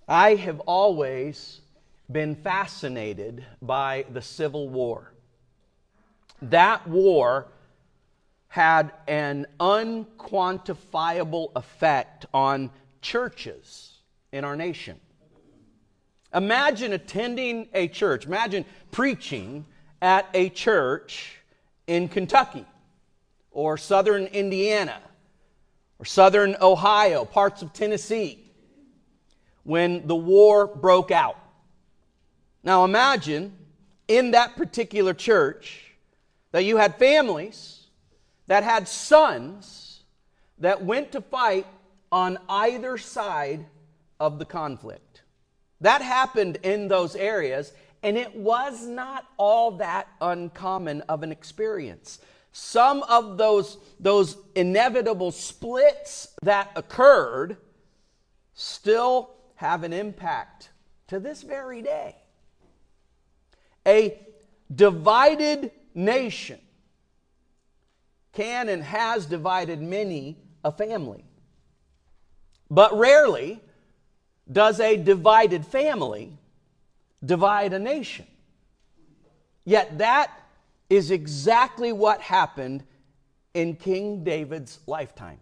I have always been fascinated by the Civil War. That war had an unquantifiable effect on churches in our nation. Imagine attending a church, imagine preaching at a church in Kentucky or southern Indiana or southern Ohio, parts of Tennessee, when the war broke out. Now imagine in that particular church that you had families that had sons that went to fight on either side of the conflict. That happened in those areas, and it was not all that uncommon of an experience. Some of those inevitable splits that occurred still have an impact to this very day. A divided nation can and has divided many a family. But rarely does a divided family divide a nation. Yet that is exactly what happened in King David's lifetime.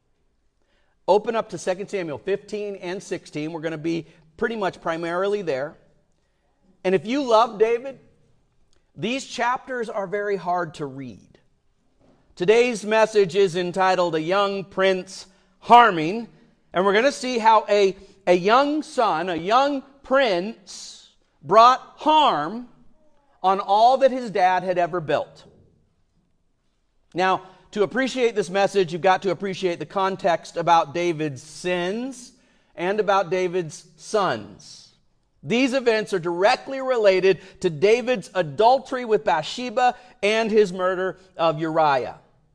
Open up to 2 Samuel 15 and 16. We're going to be pretty much primarily there. And if you love David, these chapters are very hard to read. Today's message is entitled A Young Prince Harming, and we're going to see how a young son, a young prince, brought harm on all that his dad had ever built. Now, to appreciate this message, you've got to appreciate the context about David's sins and about David's sons. These events are directly related to David's adultery with Bathsheba and his murder of Uriah.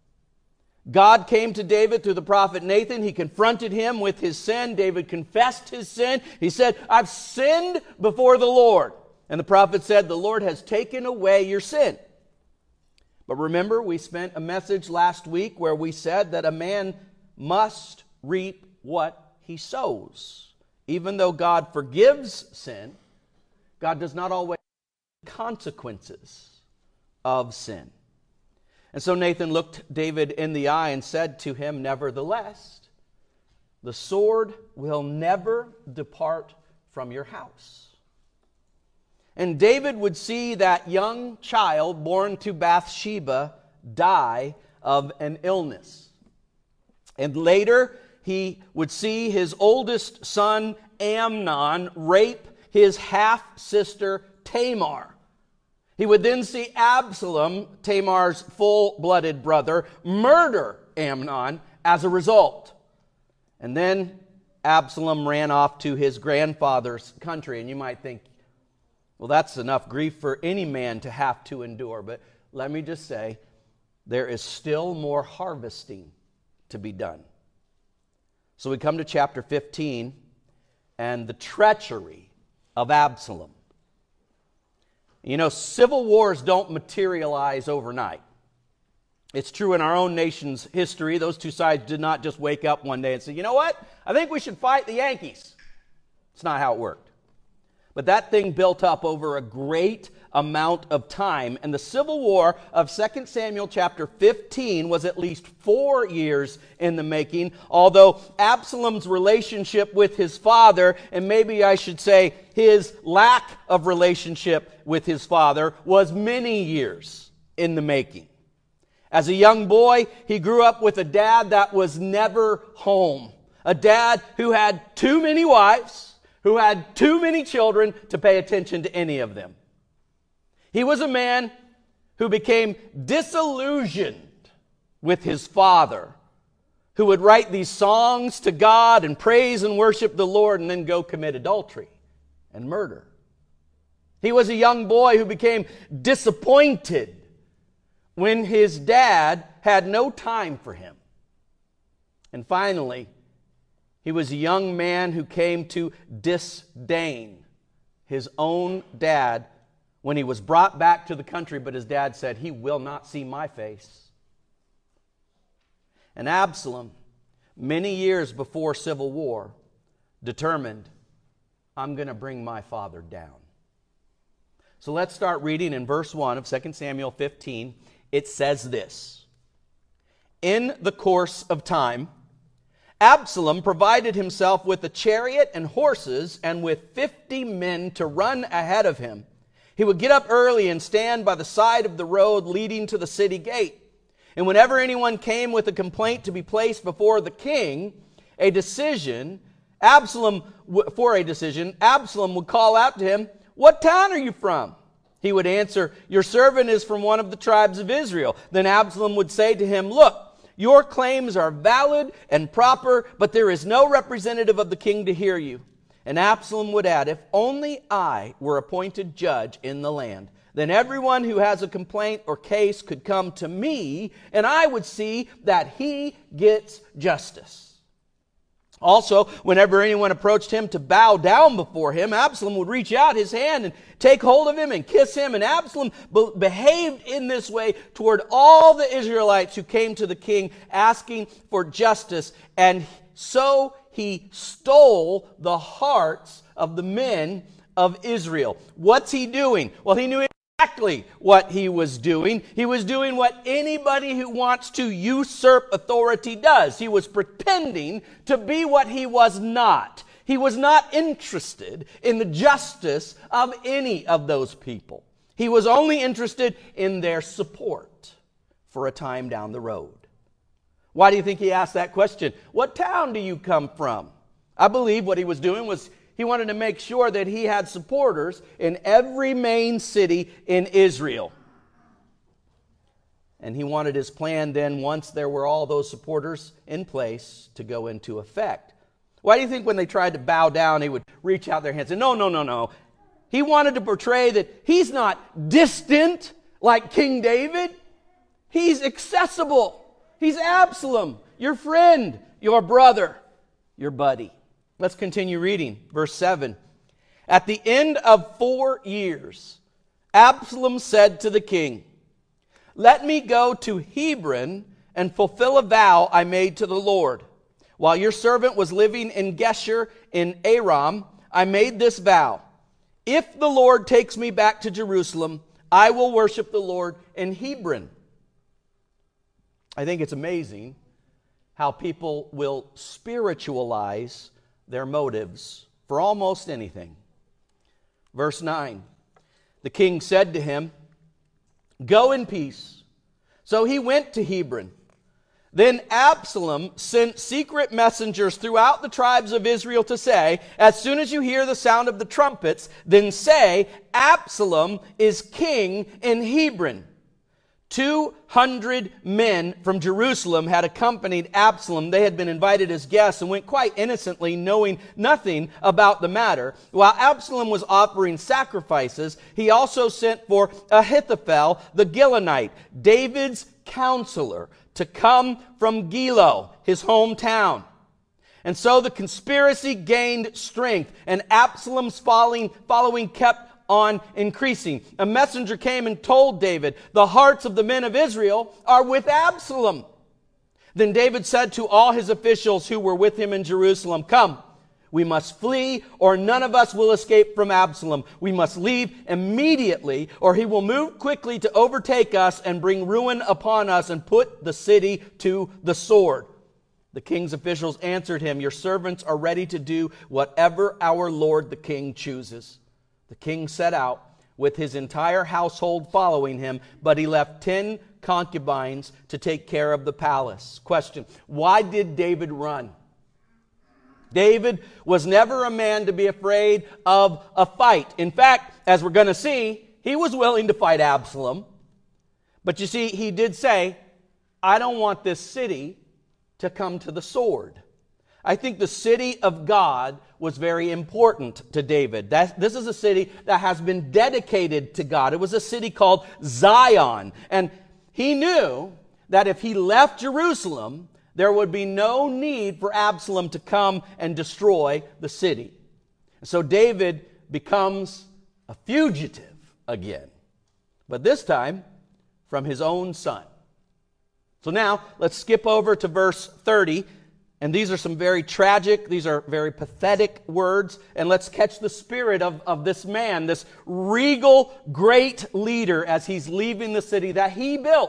God came to David through the prophet Nathan. He confronted him with his sin. David confessed his sin. He said, "I've sinned before the Lord." And the prophet said, "The Lord has taken away your sin." But remember, we spent a message last week where we said that a man must reap what he sows. Even though God forgives sin, God does not always have consequences of sin. And so Nathan looked David in the eye and said to him, "Nevertheless, the sword will never depart from your house." And David would see that young child born to Bathsheba die of an illness. And later, he would see his oldest son, Amnon, rape his half-sister, Tamar. He would then see Absalom, Tamar's full-blooded brother, murder Amnon as a result. And then Absalom ran off to his grandfather's country. And you might think, well, that's enough grief for any man to have to endure. But let me just say, there is still more harvesting to be done. So we come to chapter 15 and the treachery of Absalom. You know, civil wars don't materialize overnight. It's true in our own nation's history. Those two sides did not just wake up one day and say, "You know what? I think we should fight the Yankees." It's not how it worked. But that thing built up over a great amount of time. And the civil war of 2 Samuel chapter 15 was at least 4 years in the making, although Absalom's relationship with his father, and maybe I should say his lack of relationship with his father, was many years in the making. As a young boy, he grew up with a dad that was never home. A dad who had too many wives, who had too many children to pay attention to any of them. He was a man who became disillusioned with his father, who would write these songs to God and praise and worship the Lord and then go commit adultery and murder. He was a young boy who became disappointed when his dad had no time for him. And finally, he was a young man who came to disdain his own dad when he was brought back to the country, but his dad said, "He will not see my face." And Absalom, many years before civil war, determined I'm going to bring my father down. So let's start reading in verse 1 of 2 Samuel 15. It says this: In the course of time, Absalom provided himself with a chariot and horses and with 50 men to run ahead of him. He would get up early and stand by the side of the road leading to the city gate. And whenever anyone came with a complaint to be placed before the king, Absalom would call out to him, "What town are you from?" He would answer, "Your servant is from one of the tribes of Israel." Then Absalom would say to him, "Look, your claims are valid and proper, but there is no representative of the king to hear you." And Absalom would add, "If only I were appointed judge in the land, then everyone who has a complaint or case could come to me, and I would see that he gets justice." Also, whenever anyone approached him to bow down before him, Absalom would reach out his hand and take hold of him and kiss him. And Absalom behaved in this way toward all the Israelites who came to the king asking for justice. And so he stole the hearts of the men of Israel. What's he doing? Well, he knew exactly what he was doing. He was doing what anybody who wants to usurp authority does. He was pretending to be what he was not. He was not interested in the justice of any of those people. He was only interested in their support for a time down the road. Why do you think he asked that question? What town do you come from? I believe what he was doing was he wanted to make sure that he had supporters in every main city in Israel. And he wanted his plan then, once there were all those supporters in place, to go into effect. Why do you think when they tried to bow down, he would reach out their hands and say, no. He wanted to portray that he's not distant like King David. He's accessible. He's Absalom, your friend, your brother, your buddy. Let's continue reading. Verse 7. At the end of 4 years, Absalom said to the king, "Let me go to Hebron and fulfill a vow I made to the Lord. While your servant was living in Geshur in Aram, I made this vow. If the Lord takes me back to Jerusalem, I will worship the Lord in Hebron." I think it's amazing how people will spiritualize their motives for almost anything. Verse 9. The king said to him, "Go in peace." So he went to Hebron. Then Absalom sent secret messengers throughout the tribes of Israel to say, "As soon as you hear the sound of the trumpets, then say, 'Absalom is king in Hebron.'" 200 men from Jerusalem had accompanied Absalom. They had been invited as guests and went quite innocently, knowing nothing about the matter. While Absalom was offering sacrifices, he also sent for Ahithophel the Gilonite, David's counselor, to come from Gilo, his hometown. And so the conspiracy gained strength, and Absalom's following kept on increasing. A messenger came and told David, "The hearts of the men of Israel are with Absalom." Then David said to all his officials who were with him in Jerusalem, "Come, we must flee, or none of us will escape from Absalom. We must leave immediately, or he will move quickly to overtake us and bring ruin upon us and put the city to the sword." The king's officials answered him, "Your servants are ready to do whatever our lord the king chooses." The king set out with his entire household following him, but he left 10 concubines to take care of the palace. Question: why did David run? David was never a man to be afraid of a fight. In fact, as we're going to see, he was willing to fight Absalom. But you see, he did say, "I don't want this city to come to the sword." I think the city of God was very important to David. This is a city that has been dedicated to God. It was a city called Zion. And he knew that if he left Jerusalem, there would be no need for Absalom to come and destroy the city. So David becomes a fugitive again, but this time from his own son. So now let's skip over to verse 30 And these are some very tragic, these are very pathetic words. And let's catch the spirit of this man, this regal, great leader as he's leaving the city that he built.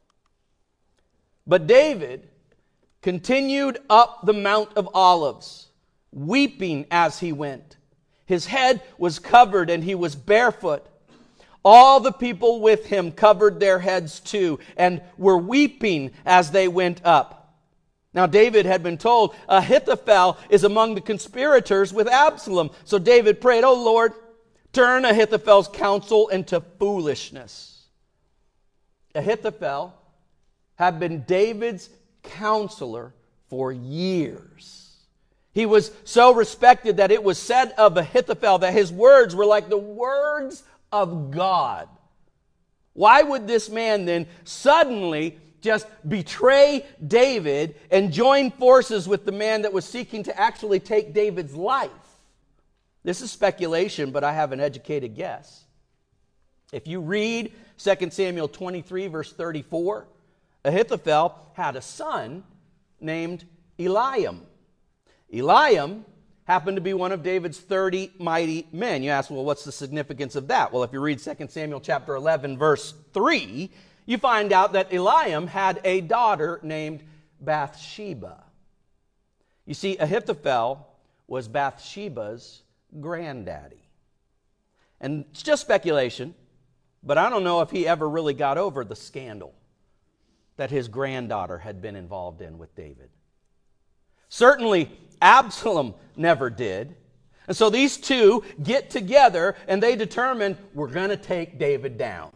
But David continued up the Mount of Olives, weeping as he went. His head was covered and he was barefoot. All the people with him covered their heads too and were weeping as they went up. Now David had been told, Ahithophel is among the conspirators with Absalom. So David prayed, "Oh Lord, turn Ahithophel's counsel into foolishness." Ahithophel had been David's counselor for years. He was so respected that it was said of Ahithophel that his words were like the words of God. Why would this man then suddenly just betray David and join forces with the man that was seeking to actually take David's life? This is speculation, but I have an educated guess. If you read 2 Samuel 23, verse 34, Ahithophel had a son named Eliam. Eliam happened to be one of David's 30 mighty men. You ask, well, what's the significance of that? Well, if you read 2 Samuel chapter 11, verse 3, you find out that Eliam had a daughter named Bathsheba. You see, Ahithophel was Bathsheba's granddaddy. And it's just speculation, but I don't know if he ever really got over the scandal that his granddaughter had been involved in with David. Certainly, Absalom never did. And so these two get together and they determine, we're going to take David down.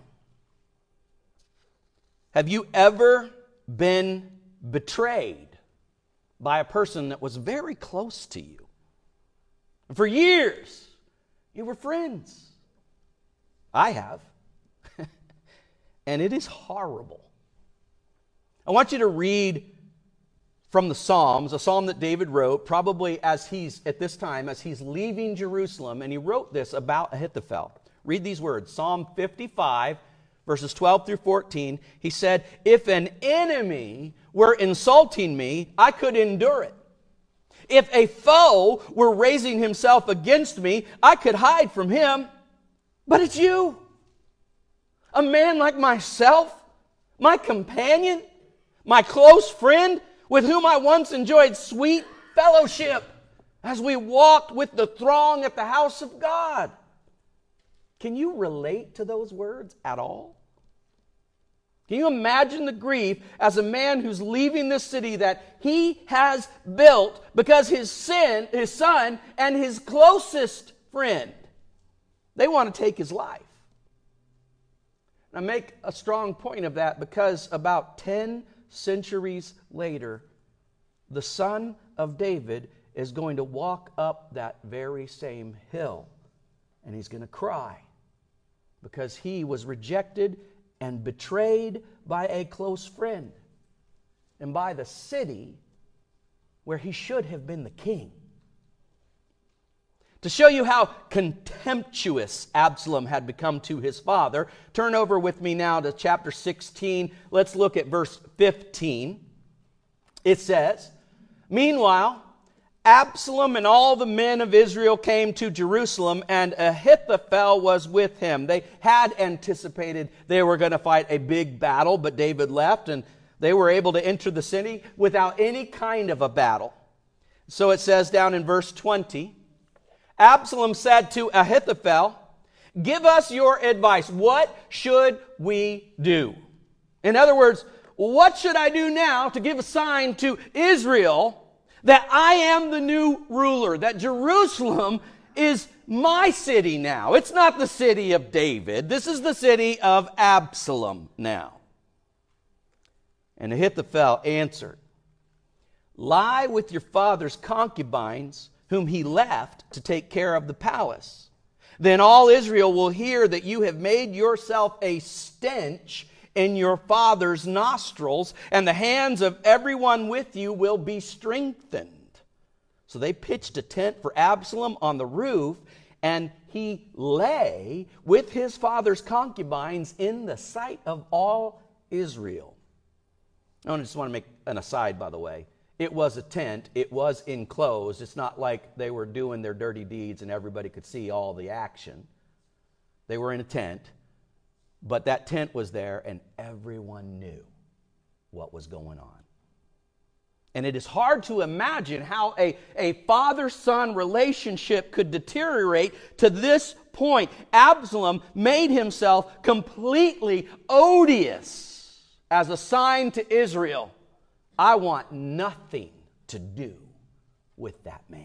Have you ever been betrayed by a person that was very close to you? For years, you were friends. I have. And it is horrible. I want you to read from the Psalms, a psalm that David wrote, probably as he's leaving Jerusalem, and he wrote this about Ahithophel. Read these words, Psalm 55, verses 12 through 14. He said, "If an enemy were insulting me, I could endure it. If a foe were raising himself against me, I could hide from him. But it's you, a man like myself, my companion, my close friend, with whom I once enjoyed sweet fellowship as we walked with the throng at the house of God." Can you relate to those words at all? Can you imagine the grief as a man who's leaving this city that he has built because his son and his closest friend, they want to take his life? And I make a strong point of that because about 10 centuries later, the son of David is going to walk up that very same hill, and he's going to cry because he was rejected and betrayed by a close friend and by the city where he should have been the king. To show you how contemptuous Absalom had become to his father, turn over with me now to chapter 16. Let's look at verse 15. It says, "Meanwhile, Absalom and all the men of Israel came to Jerusalem, and Ahithophel was with him." They had anticipated they were going to fight a big battle, but David left, and they were able to enter the city without any kind of a battle. So it says down in verse 20, Absalom said to Ahithophel, "Give us your advice. What should we do?" In other words, what should I do now to give a sign to Israel that I am the new ruler, that Jerusalem is my city now? It's not the city of David. This is the city of Absalom now. And Ahithophel answered, "Lie with your father's concubines, whom he left to take care of the palace. Then all Israel will hear that you have made yourself a stench in your father's nostrils, and the hands of everyone with you will be strengthened." So they pitched a tent for Absalom on the roof, and he lay with his father's concubines in the sight of all Israel. I just want to make an aside, by the way. it was a tent. It was enclosed. It's not like they were doing their dirty deeds and everybody could see all the action. They were in a tent, but that tent was there and everyone knew what was going on. And it is hard to imagine how a father-son relationship could deteriorate to this point. Absalom made himself completely odious as a sign to Israel. I want nothing to do with that man.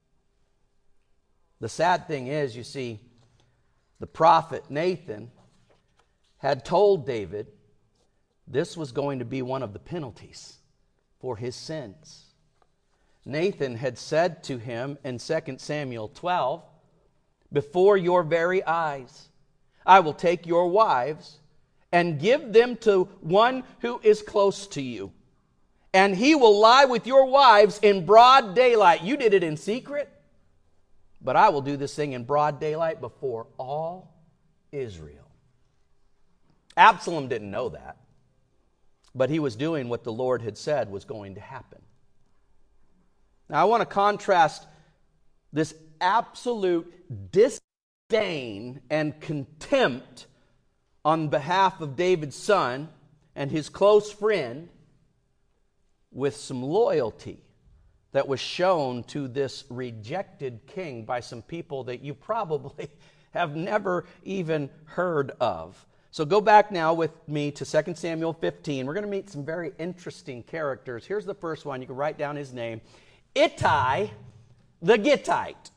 The sad thing is, you see, the prophet Nathan had told David this was going to be one of the penalties for his sins. Nathan had said to him in 2 Samuel 12, before your very eyes, I will take your wives and give them to one who is close to you, and he will lie with your wives in broad daylight. You did it in secret, but I will do this thing in broad daylight before all Israel. Absalom didn't know that, but he was doing what the Lord had said was going to happen. Now I want to contrast this absolute disdain and contempt on behalf of David's son and his close friend with some loyalty that was shown to this rejected king by some people that you probably have never even heard of. So go back now with me to 2 Samuel 15. We're going to meet some very interesting characters. Here's the first one. You can write down his name. Ittai the Gittite.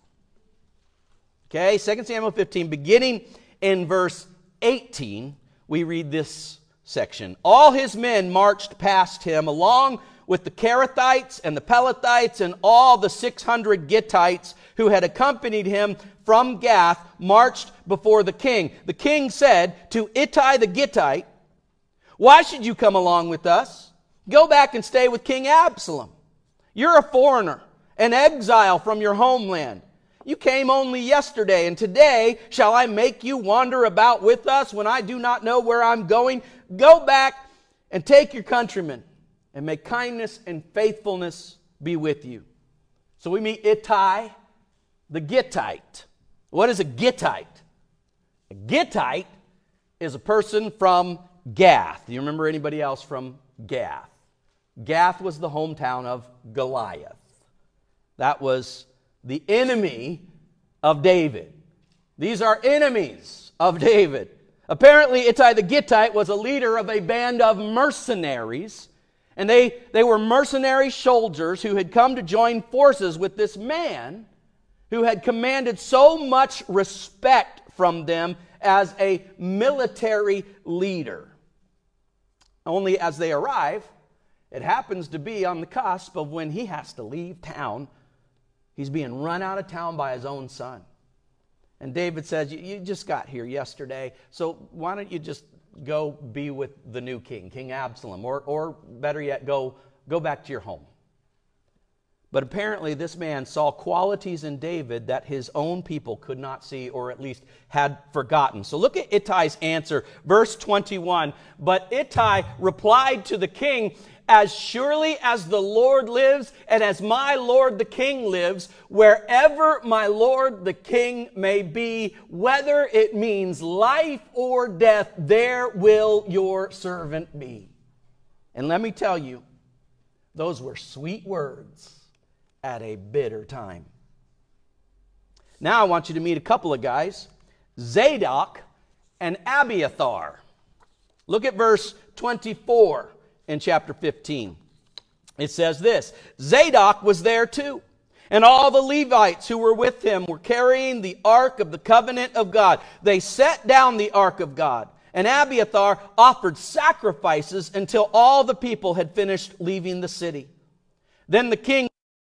Okay, 2 Samuel 15, beginning in verse 18, we read this section. All his men marched past him, along with the Kerethites and the Pelethites and all the 600 Gittites who had accompanied him from Gath, marched before the king. The king said to Ittai the Gittite, why should you come along with us? Go back and stay with King Absalom. You're a foreigner, an exile from your homeland. You came only yesterday, and today shall I make you wander about with us when I do not know where I'm going? Go back and take your countrymen, and may kindness and faithfulness be with you. So we meet Ittai the Gittite. What is a Gittite? A Gittite is a person from Gath. Do you remember anybody else from Gath? Gath was the hometown of Goliath. That was the enemy of David. These are enemies of David. Apparently, Ittai the Gittite was a leader of a band of mercenaries, and they were mercenary soldiers who had come to join forces with this man who had commanded so much respect from them as a military leader. Only as they arrive, it happens to be on the cusp of when he has to leave town. He's being run out of town by his own son. And David says, you just got here yesterday, so why don't you just go be with the new king, King Absalom, or better yet, go back to your home. But apparently this man saw qualities in David that his own people could not see, or at least had forgotten. So look at Ittai's answer, verse 21. But Ittai replied to the king, as surely as the Lord lives, and as my lord the king lives, wherever my lord the king may be, whether it means life or death, there will your servant be. And let me tell you, those were sweet words at a bitter time. Now I want you to meet a couple of guys, Zadok and Abiathar. Look at verse 24 in chapter 15. It says this, Zadok was there too, and all the Levites who were with him were carrying the ark of the covenant of God. They set down the ark of God, and Abiathar offered sacrifices until all the people had finished leaving the city. Then the king,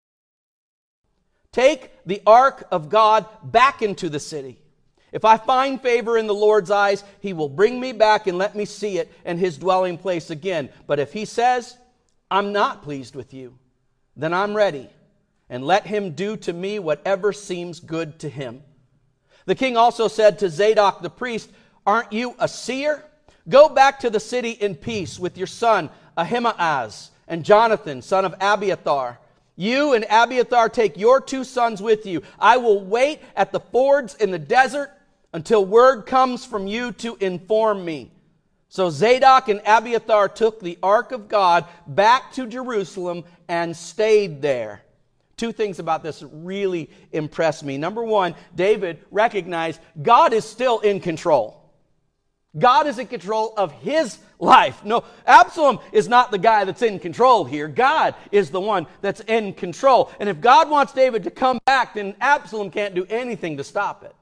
take the ark of God back into the city. If I find favor in the Lord's eyes, he will bring me back and let me see it and his dwelling place again. But if he says, I'm not pleased with you, then I'm ready, and let him do to me whatever seems good to him. The king also said to Zadok the priest, aren't you a seer? Go back to the city in peace with your son Ahimaaz and Jonathan, son of Abiathar. You and Abiathar take your 2 sons with you. I will wait at the fords in the desert until word comes from you to inform me." So Zadok and Abiathar took the ark of God back to Jerusalem and stayed there. 2 things about this really impressed me. Number 1, David recognized God is still in control. God is in control of his life. No, Absalom is not the guy that's in control here. God is the one that's in control. And if God wants David to come back, then Absalom can't do anything to stop it.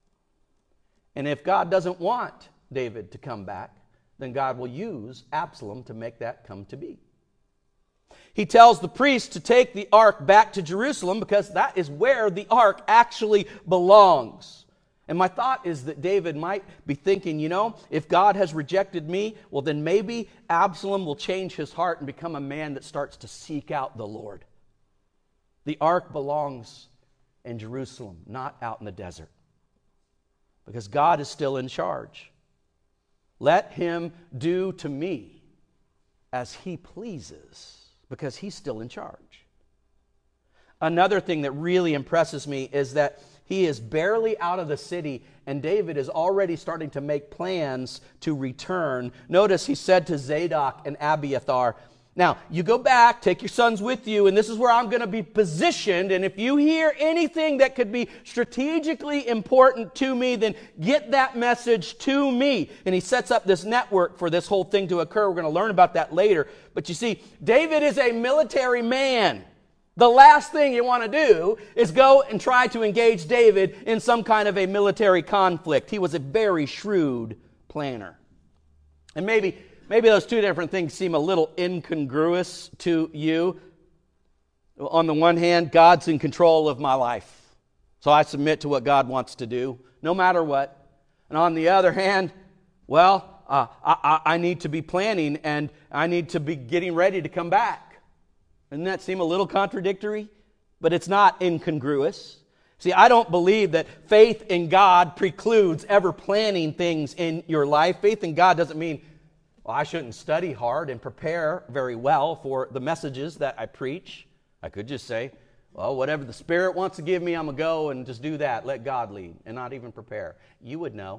And if God doesn't want David to come back, then God will use Absalom to make that come to be. He tells the priest to take the ark back to Jerusalem because that is where the ark actually belongs. And my thought is that David might be thinking, if God has rejected me, well, then maybe Absalom will change his heart and become a man that starts to seek out the Lord. The ark belongs in Jerusalem, not out in the desert, because God is still in charge. Let him do to me as he pleases, because he's still in charge. Another thing that really impresses me is that he is barely out of the city, and David is already starting to make plans to return. Notice he said to Zadok and Abiathar, "Now, you go back, take your sons with you, and this is where I'm going to be positioned, and if you hear anything that could be strategically important to me, then get that message to me." And he sets up this network for this whole thing to occur. We're going to learn about that later. But you see, David is a military man. The last thing you want to do is go and try to engage David in some kind of a military conflict. He was a very shrewd planner. And maybe those 2 different things seem a little incongruous to you. On the one hand, God's in control of my life, so I submit to what God wants to do, no matter what. And on the other hand, I need to be planning, and I need to be getting ready to come back. Doesn't that seem a little contradictory? But it's not incongruous. See, I don't believe that faith in God precludes ever planning things in your life. Faith in God doesn't mean, well, I shouldn't study hard and prepare very well for the messages that I preach. I could just say, well, whatever the Spirit wants to give me, I'm going to go and just do that. Let God lead and not even prepare. You would know.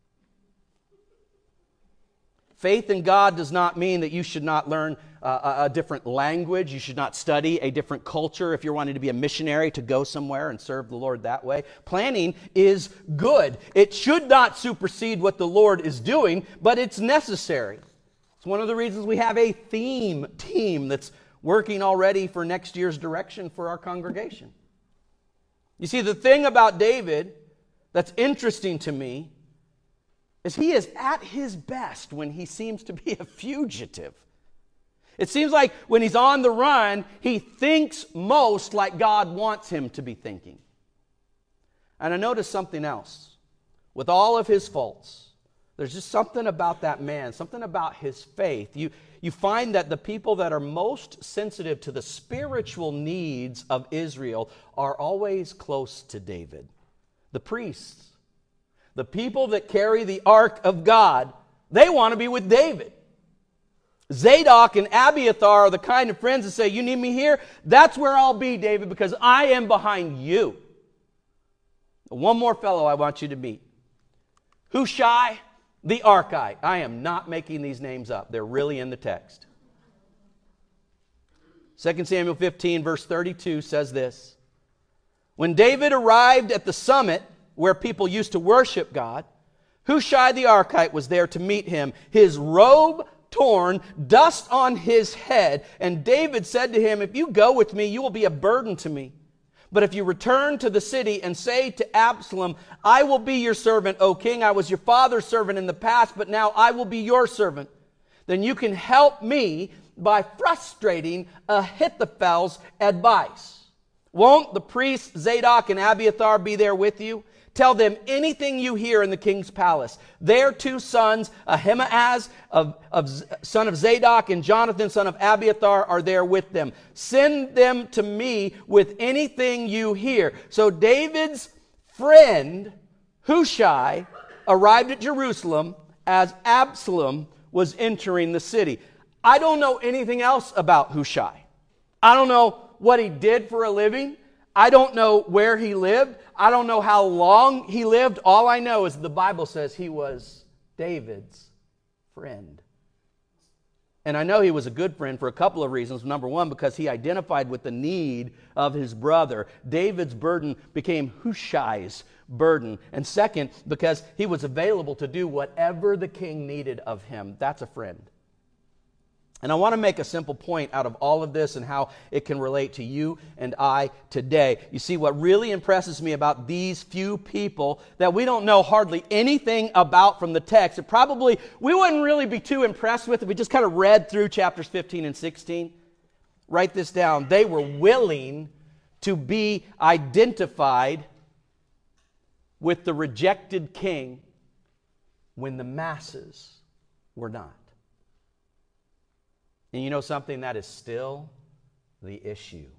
Faith in God does not mean that you should not learn a different language. You should not study a different culture if you're wanting to be a missionary, to go somewhere and serve the Lord that way. Planning is good. It should not supersede what the Lord is doing, but it's necessary. It's one of the reasons we have a theme team that's working already for next year's direction for our congregation. You see, the thing about David that's interesting to me is he is at his best when he seems to be a fugitive. It seems like when he's on the run, he thinks most like God wants him to be thinking. And I noticed something else. With all of his faults, there's just something about that man, something about his faith. You find that the people that are most sensitive to the spiritual needs of Israel are always close to David. The priests. The people that carry the ark of God, they want to be with David. Zadok and Abiathar are the kind of friends that say, you need me here? That's where I'll be, David, because I am behind you. One more fellow I want you to meet. Hushai the Archite. I am not making these names up. They're really in the text. 2 Samuel 15, verse 32 says this. When David arrived at the summit where people used to worship God, Hushai the Archite was there to meet him, his robe torn, dust on his head. And David said to him, if you go with me, you will be a burden to me. But if you return to the city and say to Absalom, I will be your servant, O king. I was your father's servant in the past, but now I will be your servant. Then you can help me by frustrating Ahithophel's advice. Won't the priests Zadok and Abiathar be there with you? Tell them anything you hear in the king's palace. Their 2 sons, Ahimaaz, son of Zadok, and Jonathan, son of Abiathar, are there with them. Send them to me with anything you hear. So David's friend, Hushai, arrived at Jerusalem as Absalom was entering the city. I don't know anything else about Hushai. I don't know what he did for a living. I don't know where he lived. I don't know how long he lived. All I know is the Bible says he was David's friend. And I know he was a good friend for a couple of reasons. Number one, because he identified with the need of his brother. David's burden became Hushai's burden. And second, because he was available to do whatever the king needed of him. That's a friend. And I want to make a simple point out of all of this and how it can relate to you and I today. You see, what really impresses me about these few people that we don't know hardly anything about from the text, we wouldn't really be too impressed with if we just kind of read through chapters 15 and 16. Write this down. They were willing to be identified with the rejected king when the masses were not. And you know something? That is still the issue.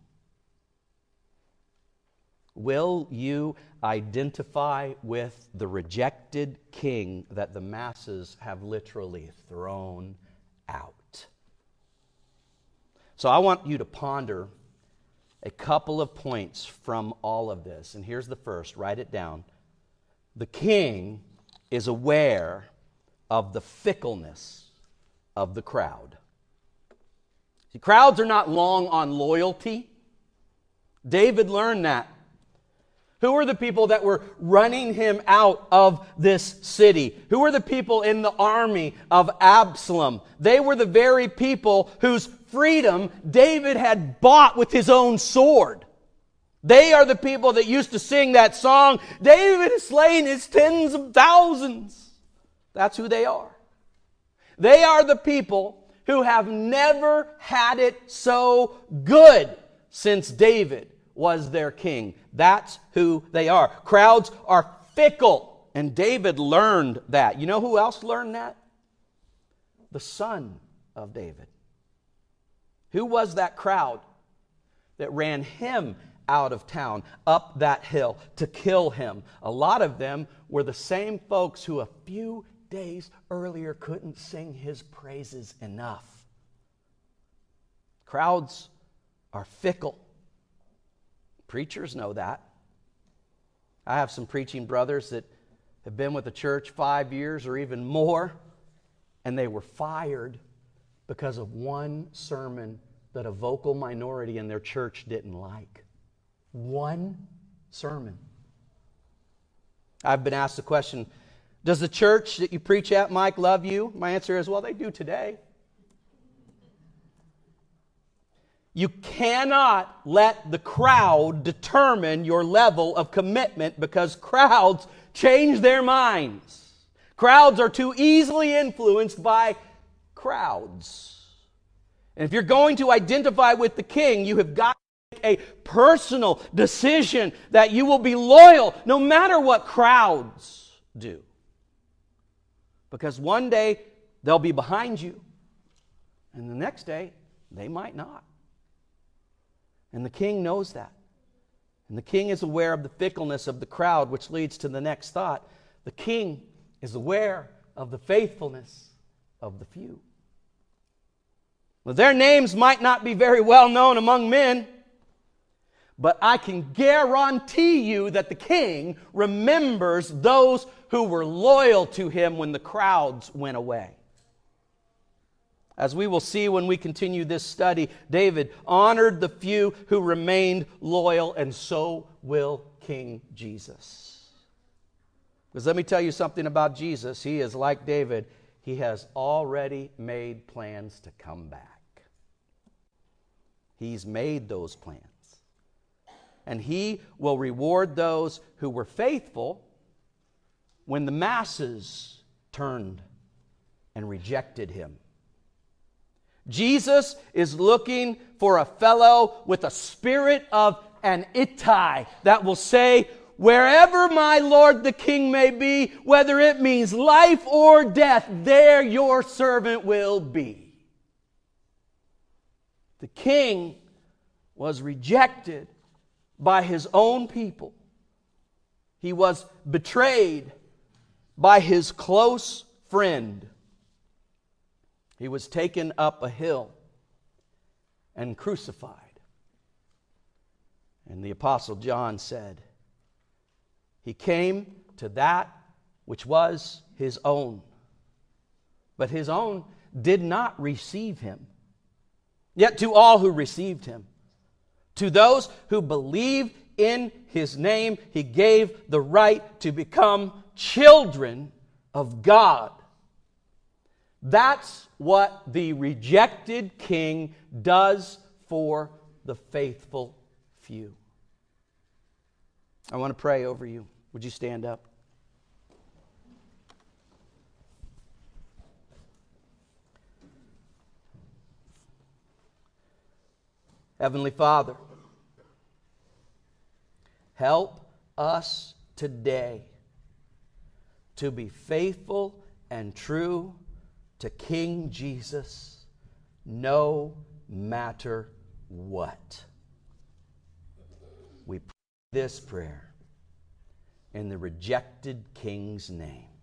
Will you identify with the rejected king that the masses have literally thrown out? So I want you to ponder a couple of points from all of this. And here's the first. Write it down. The king is aware of the fickleness of the crowd. See, crowds are not long on loyalty. David learned that. Who were the people that were running him out of this city? Who were the people in the army of Absalom? They were the very people whose freedom David had bought with his own sword. They are the people that used to sing that song, David has slain his tens of thousands. That's who they are. They are the people who have never had it so good since David was their king. That's who they are. Crowds are fickle, and David learned that. You know who else learned that? The son of David. Who was that crowd that ran him out of town, up that hill, to kill him? A lot of them were the same folks who a few days earlier couldn't sing his praises enough. Crowds are fickle. Preachers know that. I have some preaching brothers that have been with the church 5 years or even more, and they were fired because of one sermon that a vocal minority in their church didn't like. One sermon. I've been asked the question, does the church that you preach at, Mike, love you? My answer is, well, they do today. You cannot let the crowd determine your level of commitment because crowds change their minds. Crowds are too easily influenced by crowds. And if you're going to identify with the king, you have got to make a personal decision that you will be loyal no matter what crowds do. Because one day they'll be behind you, and the next day they might not. And the king knows that. And the king is aware of the fickleness of the crowd, which leads to the next thought. The king is aware of the faithfulness of the few. Well, their names might not be very well known among men, but I can guarantee you that the king remembers those who were loyal to him when the crowds went away. As we will see when we continue this study, David honored the few who remained loyal, and so will King Jesus. Because let me tell you something about Jesus. He is like David. He has already made plans to come back. He's made those plans. And he will reward those who were faithful when the masses turned and rejected him. Jesus is looking for a fellow with a spirit of an Ittai that will say, wherever my Lord the King may be, whether it means life or death, there your servant will be. The king was rejected by his own people. He was betrayed by his close friend. He was taken up a hill and crucified. And the Apostle John said, He came to that which was His own, but His own did not receive Him. Yet to all who received Him, to those who believe in His name, He gave the right to become children of God. That's what the rejected king does for the faithful few. I want to pray over you. Would you stand up? Heavenly Father, help us today to be faithful and true to King Jesus, no matter what. We pray this prayer in the rejected king's name.